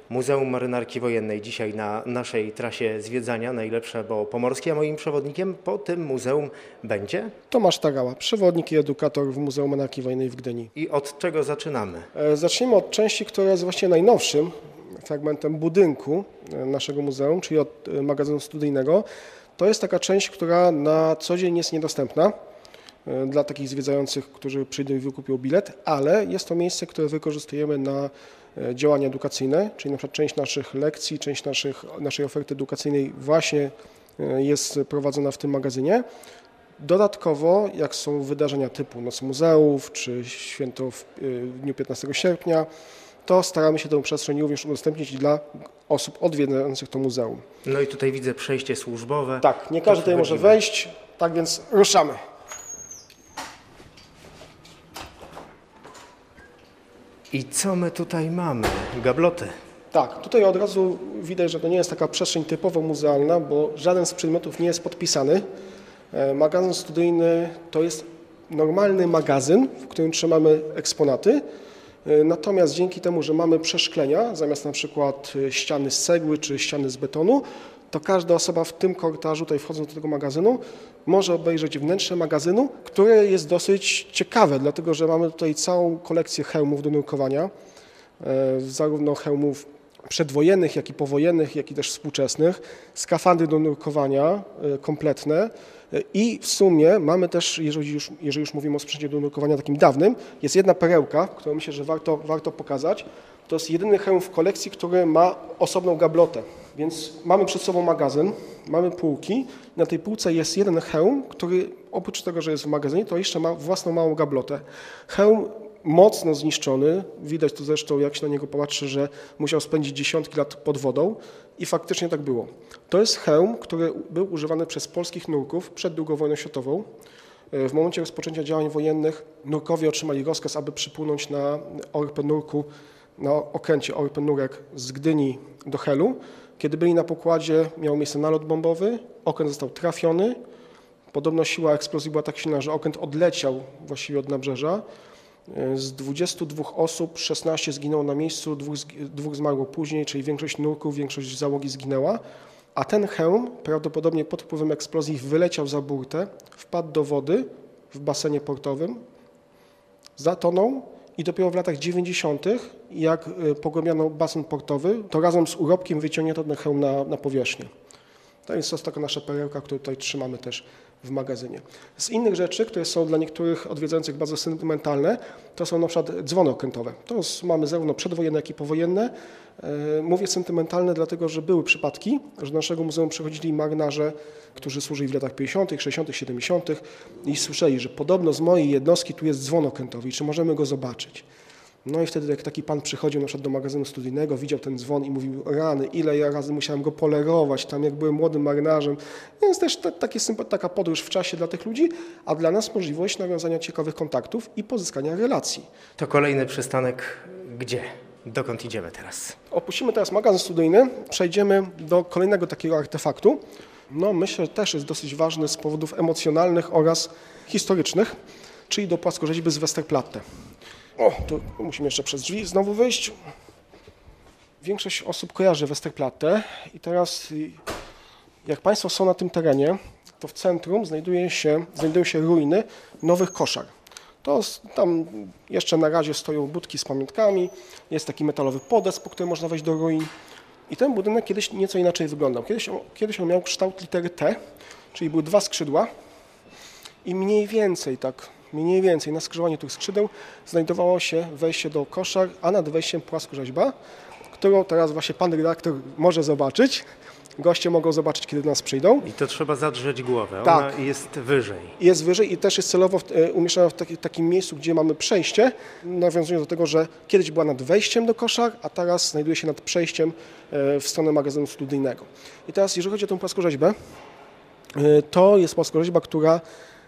Muzeum Marynarki Wojennej dzisiaj na naszej trasie zwiedzania, najlepsze, bo pomorskie, a moim przewodnikiem po tym muzeum będzie? Tomasz Tarała, przewodnik i edukator w Muzeum Marynarki Wojennej w Gdyni. I od czego zaczynamy? Zaczniemy od części, która jest właściwie najnowszym fragmentem budynku naszego muzeum, czyli od magazynu studyjnego. To jest taka część, która na co dzień jest niedostępna dla takich zwiedzających, którzy przyjdą i wykupią bilet, ale jest to miejsce, które wykorzystujemy na działania edukacyjne, czyli na przykład część naszych lekcji, część naszej oferty edukacyjnej właśnie jest prowadzona w tym magazynie. Dodatkowo, jak są wydarzenia typu Noc Muzeów czy święto w dniu 15 sierpnia, to staramy się tę przestrzeń również udostępnić dla osób odwiedzających to muzeum. No i tutaj widzę przejście służbowe. Tak, nie każdy tutaj może wejść, tak więc ruszamy. I co my tutaj mamy? Gabloty. Tak, tutaj od razu widać, że to nie jest taka przestrzeń typowo muzealna, bo żaden z przedmiotów nie jest podpisany. Magazyn studyjny to jest normalny magazyn, w którym trzymamy eksponaty. Natomiast dzięki temu, że mamy przeszklenia, zamiast na przykład ściany z cegły czy ściany z betonu, to każda osoba w tym korytarzu, tutaj wchodząc do tego magazynu, może obejrzeć wnętrze magazynu, które jest dosyć ciekawe, dlatego że mamy tutaj całą kolekcję hełmów do nurkowania, zarówno hełmów przedwojennych, jak i powojennych, jak i też współczesnych, skafandry do nurkowania kompletne i w sumie mamy też, jeżeli już mówimy o sprzęcie do nurkowania takim dawnym, jest jedna perełka, którą myślę, że warto pokazać. To jest jedyny hełm w kolekcji, który ma osobną gablotę. Więc mamy przed sobą magazyn, mamy półki. Na tej półce jest jeden hełm, który oprócz tego, że jest w magazynie, to jeszcze ma własną małą gablotę. Hełm mocno zniszczony, widać tu zresztą, jak się na niego patrzy, że musiał spędzić dziesiątki lat pod wodą i faktycznie tak było. To jest hełm, który był używany przez polskich nurków przed II wojną światową. W momencie rozpoczęcia działań wojennych nurkowie otrzymali rozkaz, aby przypłynąć na Orpę Nurku, na okręcie Orpę Nurek z Gdyni do Helu. Kiedy byli na pokładzie, miał miejsce nalot bombowy, okręt został trafiony. Podobno siła eksplozji była tak silna, że okręt odleciał właściwie od nabrzeża. Z 22 osób 16 zginęło na miejscu, dwóch zmarło później, czyli większość nurków, większość załogi zginęła. A ten hełm prawdopodobnie pod wpływem eksplozji wyleciał za burtę, wpadł do wody w basenie portowym, zatonął i dopiero w latach 90., jak pogłębiano basen portowy, to razem z urobkiem wyciągnięto ten hełm na powierzchnię. To jest taka nasza perełka, którą tutaj trzymamy też w magazynie. Z innych rzeczy, które są dla niektórych odwiedzających bardzo sentymentalne, to są na przykład dzwony okrętowe. Mamy zarówno przedwojenne, jak i powojenne. Mówię sentymentalne, dlatego że były przypadki, że do naszego muzeum przychodzili marynarze, którzy służyli w latach 50., 60., 70. i słyszeli, że podobno z mojej jednostki tu jest dzwon okrętowy i czy możemy go zobaczyć. No i wtedy jak taki pan przychodził na przykład do magazynu studyjnego, widział ten dzwon i mówił, rany, ile ja razy musiałem go polerować, tam jak byłem młodym marynarzem. Więc też taka podróż w czasie dla tych ludzi, a dla nas możliwość nawiązania ciekawych kontaktów i pozyskania relacji. To kolejny przystanek gdzie? Dokąd idziemy teraz? Opuścimy teraz magazyn studyjny, przejdziemy do kolejnego takiego artefaktu. No myślę, że też jest dosyć ważny z powodów emocjonalnych oraz historycznych, czyli do płaskorzeźby z Westerplatte. O, tu musimy jeszcze przez drzwi znowu wyjść. Większość osób kojarzy Westerplatte i teraz jak Państwo są na tym terenie, to w centrum znajdują się ruiny nowych koszar. Tam jeszcze na razie stoją budki z pamiątkami, jest taki metalowy podest, po którym można wejść do ruin. I ten budynek kiedyś nieco inaczej wyglądał. Kiedyś on miał kształt litery T, czyli były dwa skrzydła i mniej więcej na skrzyżowaniu tych skrzydeł znajdowało się wejście do koszar, a nad wejściem płaskorzeźba, którą teraz właśnie pan redaktor może zobaczyć. Goście mogą zobaczyć, kiedy do nas przyjdą. I to trzeba zadrzeć głowę, tak. Ona jest wyżej. Jest wyżej i też jest celowo umieszczona w takim miejscu, gdzie mamy przejście, nawiązując do tego, że kiedyś była nad wejściem do koszar, a teraz znajduje się nad przejściem w stronę magazynu studyjnego. I teraz, jeżeli chodzi o tę płaskorzeźbę, to jest płaskorzeźba, która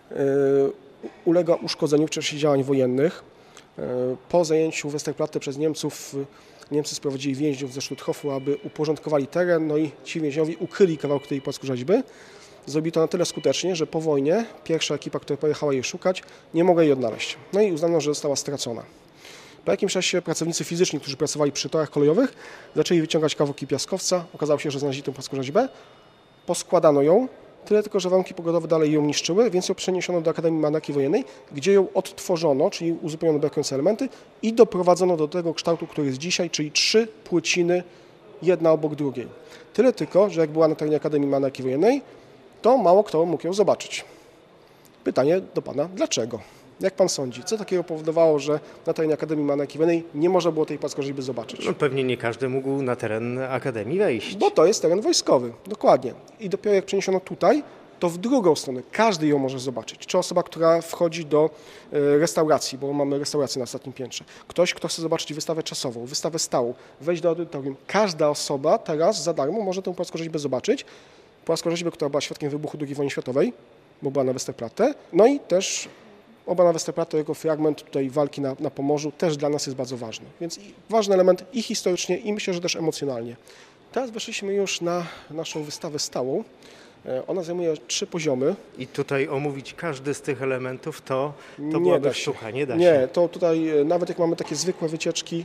ulega uszkodzeniu w czasie działań wojennych. Po zajęciu Westerplatte przez Niemców, Niemcy sprowadzili więźniów ze Stutthofu, aby uporządkowali teren, no i ci więźniowie ukryli kawałek tej płaskorzeźby. Zrobili to na tyle skutecznie, że po wojnie pierwsza ekipa, która pojechała jej szukać, nie mogła jej odnaleźć. No i uznano, że została stracona. Po jakimś czasie pracownicy fizyczni, którzy pracowali przy torach kolejowych, zaczęli wyciągać kawałki piaskowca. Okazało się, że znaleźli tę płaskorzeźbę, poskładano ją, tyle tylko, że warunki pogodowe dalej ją niszczyły, więc ją przeniesiono do Akademii Marynarki Wojennej, gdzie ją odtworzono, czyli uzupełniono brakujące elementy i doprowadzono do tego kształtu, który jest dzisiaj, czyli 3 płyciny, jedna obok drugiej. Tyle tylko, że jak była na terenie Akademii Marynarki Wojennej, to mało kto mógł ją zobaczyć. Pytanie do Pana, dlaczego? Jak Pan sądzi, co takiego powodowało, że na terenie Akademii Marynarki Wojennej nie można było tej płaskorzeźby zobaczyć? No, pewnie nie każdy mógł na teren Akademii wejść. Bo to jest teren wojskowy, dokładnie. I dopiero jak przeniesiono tutaj, to w drugą stronę każdy ją może zobaczyć. Czy osoba, która wchodzi do restauracji, bo mamy restaurację na ostatnim piętrze. Ktoś, kto chce zobaczyć wystawę czasową, wystawę stałą, wejść do audytorium. Każda osoba teraz za darmo może tę płaskorzeźbę zobaczyć. Płaskorzeźbę, która była świadkiem wybuchu II wojny światowej, bo była na Westerplatte. No i też oba na Westerplatte jako fragment tutaj walki na Pomorzu też dla nas jest bardzo ważny. Więc ważny element i historycznie, i myślę, że też emocjonalnie. Teraz weszliśmy już na naszą wystawę stałą. Ona zajmuje 3 poziomy. I tutaj omówić każdy z tych elementów to Nie byłaby da się. sztuka, nie da się. Nie, to tutaj nawet jak mamy takie zwykłe wycieczki,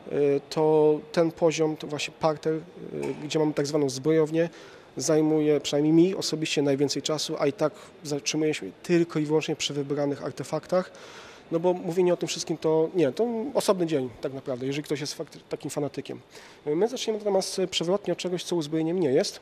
to ten poziom, to właśnie parter, gdzie mamy tak zwaną zbrojownię, zajmuje przynajmniej mi osobiście najwięcej czasu, a i tak zatrzymuje się tylko i wyłącznie przy wybranych artefaktach. No bo mówienie o tym wszystkim to osobny dzień tak naprawdę, jeżeli ktoś jest takim fanatykiem. My zaczniemy natomiast przewrotnie od czegoś, co uzbrojeniem nie jest.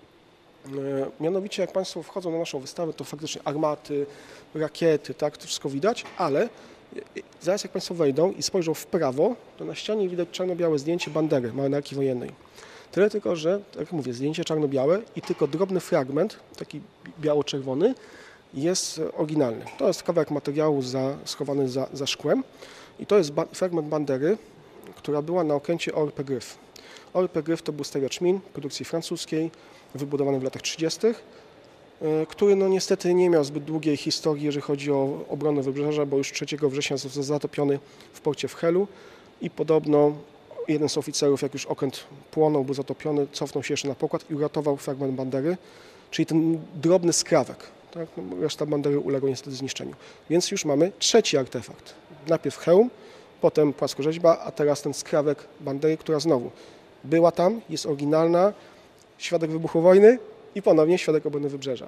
Mianowicie jak Państwo wchodzą na naszą wystawę, to faktycznie armaty, rakiety, tak, to wszystko widać, ale zaraz jak Państwo wejdą i spojrzą w prawo, to na ścianie widać czarno-białe zdjęcie bandery Marynarki Wojennej. Tyle tylko, że, tak jak mówię, zdjęcie czarno-białe i tylko drobny fragment, taki biało-czerwony, jest oryginalny. To jest kawałek materiału schowany za szkłem i to jest fragment bandery, która była na okręcie ORP Gryf. ORP Gryf to był stawiacz min produkcji francuskiej, wybudowany w latach 30., który no niestety nie miał zbyt długiej historii, jeżeli chodzi o obronę wybrzeża, bo już 3 września został zatopiony w porcie w Helu i podobno jeden z oficerów, jak już okręt płonął, był zatopiony, cofnął się jeszcze na pokład i uratował fragment bandery, czyli ten drobny skrawek. Tak? No, reszta bandery uległa niestety zniszczeniu. Więc już mamy 3. artefakt. Najpierw hełm, potem płaskorzeźba, a teraz ten skrawek bandery, która znowu była tam, jest oryginalna, świadek wybuchu wojny i ponownie świadek obrony wybrzeża.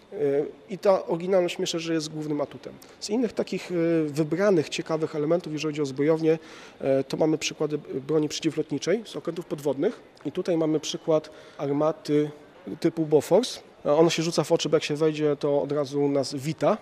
I ta oryginalność myślę, że jest głównym atutem. Z innych takich wybranych, ciekawych elementów, jeżeli chodzi o zbrojownię, to mamy przykłady broni przeciwlotniczej z okrętów podwodnych. I tutaj mamy przykład armaty typu Bofors. Ona się rzuca w oczy, bo jak się wejdzie, to od razu nas wita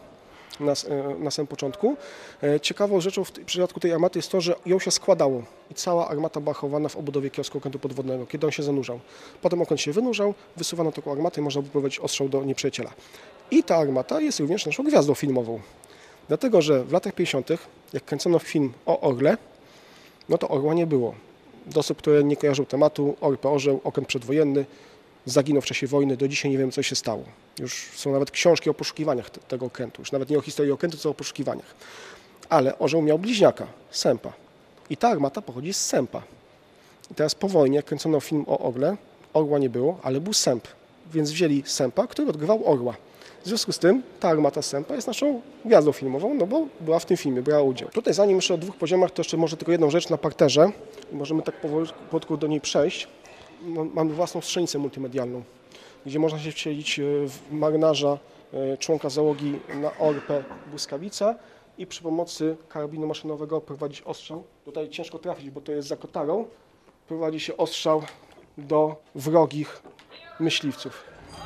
na samym początku. Ciekawą rzeczą w przypadku tej armaty jest to, że ją się składało i cała armata była chowana w obudowie kiosku okrętu podwodnego, kiedy on się zanurzał. Potem okręt się wynurzał, wysuwano taką armatę i można było prowadzić ostrzał do nieprzyjaciela. I ta armata jest również naszą gwiazdą filmową. Dlatego, że w latach 50., jak kręcono film o Orle, no to Orła nie było. Do osób, które nie kojarzą tematu, ORP Orzeł, okręt przedwojenny, zaginął w czasie wojny, do dzisiaj nie wiem, co się stało. Już są nawet książki o poszukiwaniach tego okrętu, już nawet nie o historii okrętu, co o poszukiwaniach. Ale Orzeł miał bliźniaka, Sępa. I ta armata pochodzi z Sępa. I teraz po wojnie, jak kręcono film o Orle, Orła nie było, ale był Sęp. Więc wzięli Sępa, który odgrywał Orła. W związku z tym ta armata Sępa jest naszą gwiazdą filmową, no bo była w tym filmie, brała udział. Tutaj zanim jeszcze o 2 poziomach, to jeszcze może tylko jedną rzecz na parterze. Możemy tak powolutku do niej przejść. Mamy własną strzelnicę multimedialną, gdzie można się wcielić w marynarza, członka załogi na ORP Błyskawica i przy pomocy karabinu maszynowego prowadzić ostrzał. Tutaj ciężko trafić, bo to jest za kotarą. Prowadzi się ostrzał do wrogich myśliwców.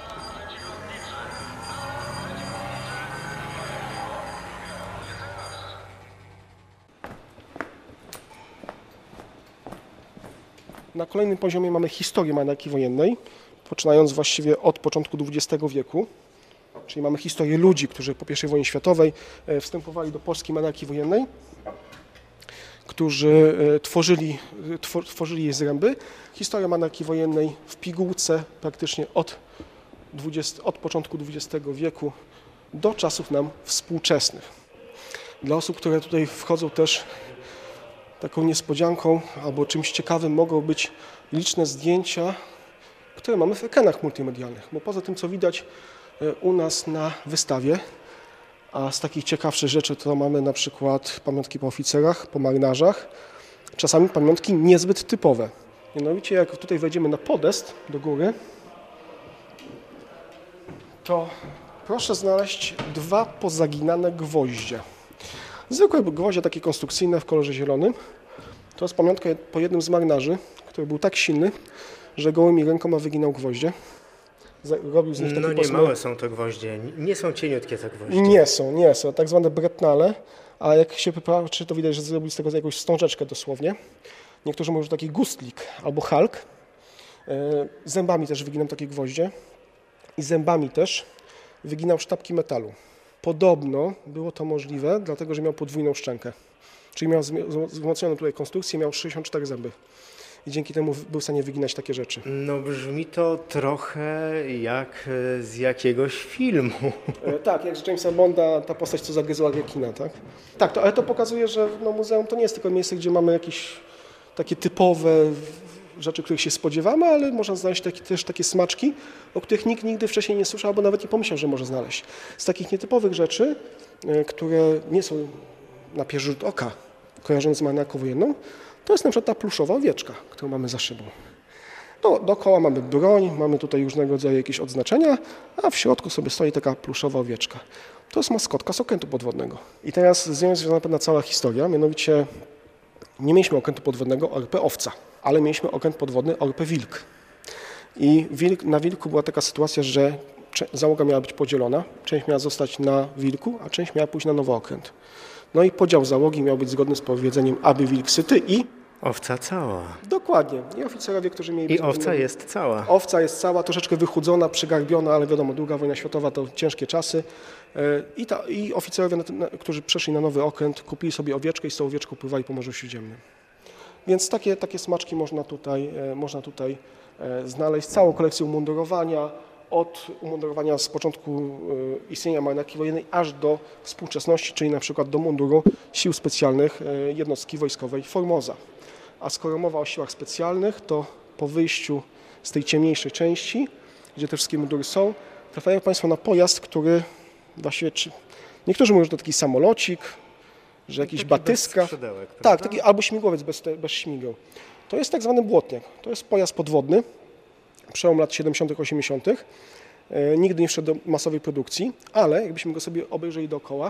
Na kolejnym poziomie mamy historię marynarki wojennej, poczynając właściwie od początku XX wieku, czyli mamy historię ludzi, którzy po I wojnie światowej wstępowali do polskiej marynarki wojennej, którzy tworzyli jej zręby. Historia marynarki wojennej w pigułce praktycznie od początku XX wieku do czasów nam współczesnych. Dla osób, które tutaj wchodzą też taką niespodzianką albo czymś ciekawym mogą być liczne zdjęcia, które mamy w ekranach multimedialnych, bo poza tym, co widać u nas na wystawie, A z takich ciekawszych rzeczy to mamy na przykład pamiątki po oficerach, po marynarzach, czasami pamiątki niezbyt typowe. Mianowicie jak tutaj wejdziemy na podest do góry, to proszę znaleźć 2 pozaginane gwoździe. Zwykłe gwoździe takie konstrukcyjne w kolorze zielonym. To jest pamiątka po jednym z marynarzy, który był tak silny, że gołymi rękoma wyginał gwoździe. Robił z nich takie nie małe są te gwoździe, nie są cieniutkie te gwoździe. Nie są, tak zwane bretnale, a jak się popatrzy, to widać, że zrobili z tego jakąś wstążeczkę dosłownie. Niektórzy mówią, że taki gustlik albo halk. Zębami też wyginał takie gwoździe i zębami też wyginał sztabki metalu. Podobno było to możliwe, dlatego że miał podwójną szczękę. Czyli miał wzmocnioną tutaj konstrukcję, miał 64 zęby. I dzięki temu był w stanie wyginać takie rzeczy. No brzmi to trochę jak z jakiegoś filmu. Tak, jak z Jamesa Bonda, ta postać, co zagryzła rekina, tak? Tak, ale to pokazuje, że muzeum to nie jest tylko miejsce, gdzie mamy jakieś takie typowe rzeczy, których się spodziewamy, ale można znaleźć też takie smaczki, o których nikt nigdy wcześniej nie słyszał, albo nawet nie pomyślał, że może znaleźć. Z takich nietypowych rzeczy, które nie są na pierwszy rzut oka kojarzone z marynarką wojenną, to jest na przykład ta pluszowa owieczka, którą mamy za szybą. Dookoła mamy broń, mamy tutaj różnego rodzaju jakieś odznaczenia, a w środku sobie stoi taka pluszowa owieczka. To jest maskotka z okrętu podwodnego. I teraz z nią jest związana pewna cała historia, mianowicie nie mieliśmy okrętu podwodnego ORP Owca, ale mieliśmy okręt podwodny ORP Wilk. I na Wilku była taka sytuacja, że załoga miała być podzielona, część miała zostać na Wilku, a część miała pójść na nowy okręt. No i podział załogi miał być zgodny z powiedzeniem aby wilk syty i... Owca cała. Dokładnie. I oficerowie, którzy mieli... I owca jest cała. Owca jest cała, troszeczkę wychudzona, przygarbiona, ale wiadomo, II wojna światowa to ciężkie czasy. I oficerowie, którzy przeszli na nowy okręt, kupili sobie owieczkę i z tą owieczką pływali po Morzu Śródziemnym. Więc takie smaczki można tutaj znaleźć. Całą kolekcję umundurowania, od umundurowania z początku istnienia marynarki wojennej aż do współczesności, czyli na przykład do munduru Sił Specjalnych jednostki wojskowej Formosa. A skoro mowa o siłach specjalnych, to po wyjściu z tej ciemniejszej części, gdzie te wszystkie mundury są, trafiają Państwo na pojazd, który właściwie, niektórzy mówią, że to taki samolocik, że jakiś taki batyska. bez skrzydełek, Tak, taki albo śmigłowiec bez śmigieł. To jest tak zwany błotniak. To jest pojazd podwodny, przełom lat 70., 80. Nigdy nie wszedł do masowej produkcji, ale jakbyśmy go sobie obejrzeli dookoła,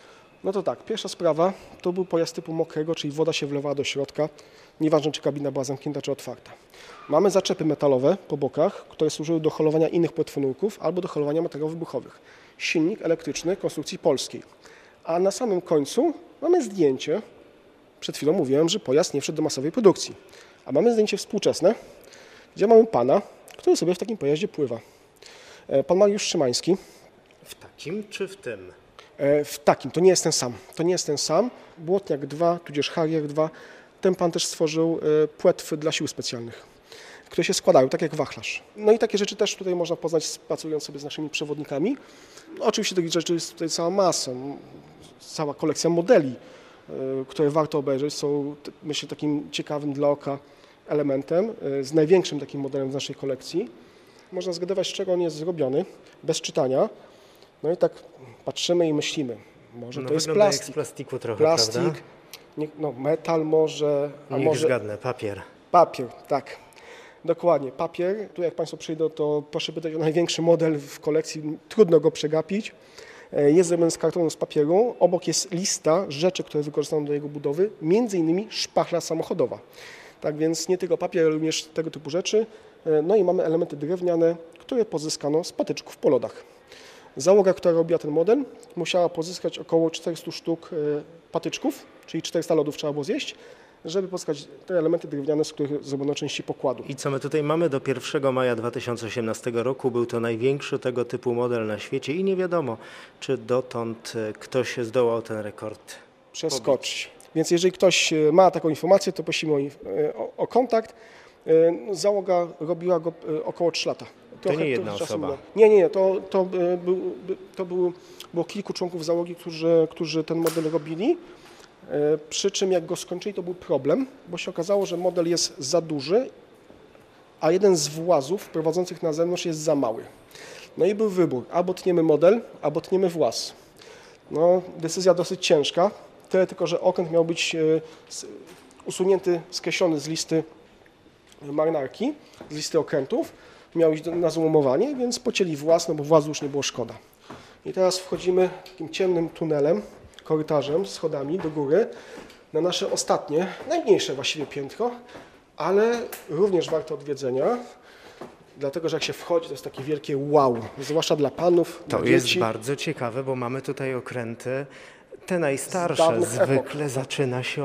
no to tak, pierwsza sprawa to był pojazd typu mokrego, czyli woda się wlewała do środka, nieważne czy kabina była zamknięta czy otwarta. Mamy zaczepy metalowe po bokach, które służyły do holowania innych płetwonurków albo do holowania materiałów wybuchowych. Silnik elektryczny konstrukcji polskiej. A na samym końcu mamy zdjęcie, przed chwilą mówiłem, że pojazd nie wszedł do masowej produkcji. A mamy zdjęcie współczesne, gdzie mamy pana, który sobie w takim pojeździe pływa. Pan Mariusz Szymański. W takim czy w tym? W takim, to nie jest ten sam. To nie jest ten sam. Błotniak 2, tudzież Harrier 2. Ten pan też stworzył płetwy dla sił specjalnych, które się składają, tak jak wachlarz. No i takie rzeczy też tutaj można poznać, pracując sobie z naszymi przewodnikami. No, oczywiście takich rzeczy jest tutaj cała masa, cała kolekcja modeli, które warto obejrzeć. Są, myślę, takim ciekawym dla oka elementem, z największym takim modelem z naszej kolekcji. Można zgadywać, z czego on jest zrobiony, bez czytania. No i tak patrzymy i myślimy, może to jest plastik. Jak z plastiku trochę, plastik, prawda? Metal może, a Niech może... zgadnę, papier. Papier, tak. Dokładnie, papier. Tu jak Państwo przyjdą, to proszę pytać o największy model w kolekcji, trudno go przegapić. Jest zrobiony z kartonu, z papieru. Obok jest lista rzeczy, które wykorzystano do jego budowy, między innymi szpachla samochodowa. Tak więc nie tylko papier, ale również tego typu rzeczy. No i mamy elementy drewniane, które pozyskano z patyczków po lodach. Załoga, która robiła ten model, musiała pozyskać około 400 sztuk patyczków, czyli 400 lodów trzeba było zjeść, żeby pozyskać te elementy drewniane, z których zrobiono części pokładu. I co my tutaj mamy? Do 1 maja 2018 roku był to największy tego typu model na świecie i nie wiadomo, czy dotąd ktoś zdołał ten rekord przeskoczyć. Więc jeżeli ktoś ma taką informację, to prosimy o kontakt. Załoga robiła go około 3 lata. To nie jedna osoba? Nie. Było kilku członków załogi, którzy ten model robili. Przy czym jak go skończyli, to był problem, bo się okazało, że model jest za duży, a jeden z włazów prowadzących na zewnątrz jest za mały. No i był wybór, albo tniemy model, albo tniemy właz. No, decyzja dosyć ciężka, tyle tylko, że okręt miał być usunięty, skreślony z listy marynarki, z listy okrętów, miał iść na złomowanie, więc pocięli włas, no bo włazu już nie było szkoda. I teraz wchodzimy takim ciemnym tunelem, korytarzem, schodami do góry na nasze ostatnie, najmniejsze właściwie piętro, ale również warte odwiedzenia, dlatego że jak się wchodzi, to jest takie wielkie wow, zwłaszcza dla panów, To dla jest dzieci. bardzo ciekawe, bo mamy tutaj okręty, te najstarsze. dawnych Zwykle epok. zaczyna się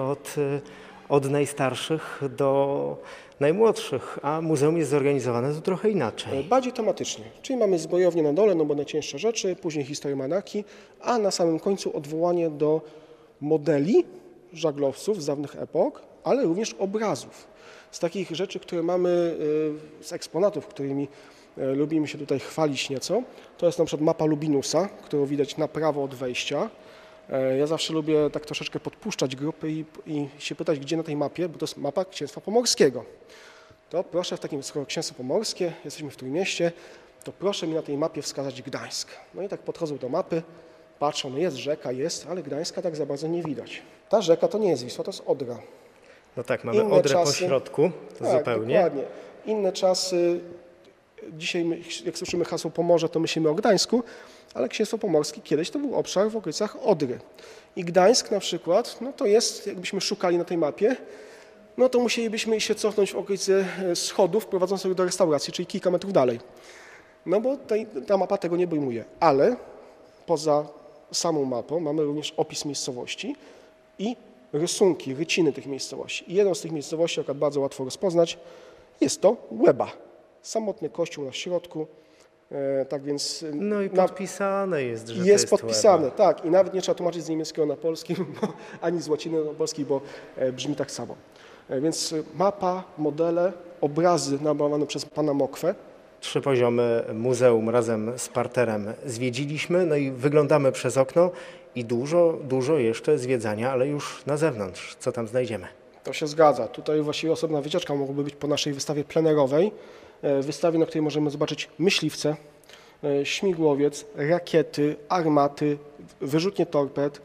od najstarszych do najmłodszych, a muzeum jest zorganizowane to trochę inaczej. Bardziej tematycznie, czyli mamy zbrojownię na dole, no bo najcięższe rzeczy, później historię marynarki, a na samym końcu odwołanie do modeli żaglowców z dawnych epok, ale również obrazów. Z takich rzeczy, które mamy, z eksponatów, którymi lubimy się tutaj chwalić nieco, to jest na przykład mapa Lubinusa, którą widać na prawo od wejścia. Ja zawsze lubię tak troszeczkę podpuszczać grupy i się pytać, gdzie na tej mapie, bo to jest mapa Księstwa Pomorskiego. To proszę w takim, skoro Księstwo Pomorskie, jesteśmy w Trójmieście, to proszę mi na tej mapie wskazać Gdańsk. No i tak podchodzą do mapy, patrzą, no jest rzeka, jest, ale Gdańska tak za bardzo nie widać. Ta rzeka to nie jest Wisła, to jest Odra. No tak, mamy Inne Odrę po czasy. środku, to Tak, zupełnie. dokładnie. Inne czasy, dzisiaj jak słyszymy hasło Pomorze, to myślimy o Gdańsku, ale Księstwo Pomorskie kiedyś to był obszar w okolicach Odry. I Gdańsk na przykład, no to jest, jakbyśmy szukali na tej mapie, no to musielibyśmy się cofnąć w okolicy schodów prowadzących do restauracji, czyli kilka metrów dalej. No bo ta mapa tego nie obejmuje, ale poza samą mapą mamy również opis miejscowości i rysunki, ryciny tych miejscowości. I jedną z tych miejscowości, akurat bardzo łatwo rozpoznać, jest to Łeba. Samotny kościół na środku, tak więc... No i podpisane jest, że to jest jest podpisane, Łeba. tak. I nawet nie trzeba tłumaczyć z niemieckiego na polski, ani z łaciny na polski, bo brzmi tak samo. Więc mapa, modele, obrazy namalowane przez pana Mokwę. 3 poziomy muzeum razem z parterem zwiedziliśmy, no i wyglądamy przez okno i dużo jeszcze zwiedzania, ale już na zewnątrz. Co tam znajdziemy? To się zgadza. Tutaj właściwie osobna wycieczka mogłaby być po naszej wystawie plenerowej. Wystawie, na której możemy zobaczyć myśliwce, śmigłowiec, rakiety, armaty, wyrzutnie torped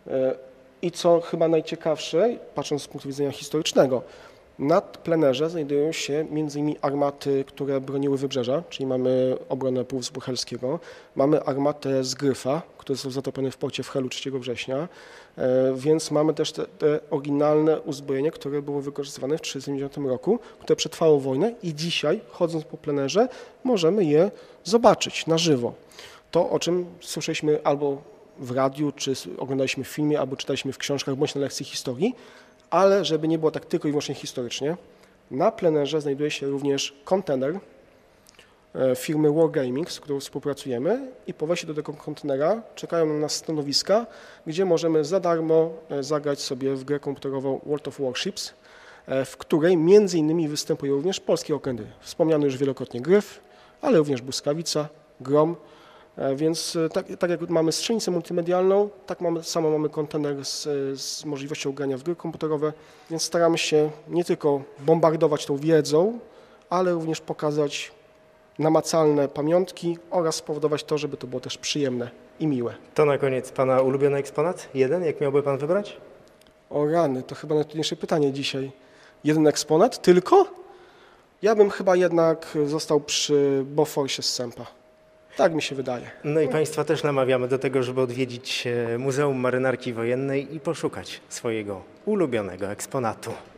i co chyba najciekawsze, patrząc z punktu widzenia historycznego, na plenerze znajdują się m.in. armaty, które broniły wybrzeża, czyli mamy obronę Półwyspu Helskiego, mamy armatę z Gryfa, który został zatopiony w porcie w Helu 3 września, więc mamy też te oryginalne uzbrojenie, które było wykorzystywane w 1939 roku, które przetrwało wojnę i dzisiaj, chodząc po plenerze, możemy je zobaczyć na żywo. To, o czym słyszeliśmy albo w radiu, czy oglądaliśmy w filmie, albo czytaliśmy w książkach, bądź na lekcji historii, ale żeby nie było tak tylko i wyłącznie historycznie, na plenerze znajduje się również kontener firmy Wargaming, z którą współpracujemy i po wejściu do tego kontenera czekają na nas stanowiska, gdzie możemy za darmo zagrać sobie w grę komputerową World of Warships, w której między innymi występują również polskie okręty. Wspomniany już wielokrotnie Gryf, ale również Błyskawica, Grom. Więc tak jak mamy strzelnicę multimedialną, tak samo mamy kontener z możliwością grania w gry komputerowe, więc staramy się nie tylko bombardować tą wiedzą, ale również pokazać namacalne pamiątki oraz spowodować to, żeby to było też przyjemne i miłe. To na koniec Pana ulubiony eksponat? Jeden, jak miałby Pan wybrać? O rany, to chyba najtrudniejsze pytanie dzisiaj. Jeden eksponat tylko? Ja bym chyba jednak został przy Boforsie z Sępa. Tak mi się wydaje. No i Państwa też namawiamy do tego, żeby odwiedzić Muzeum Marynarki Wojennej i poszukać swojego ulubionego eksponatu.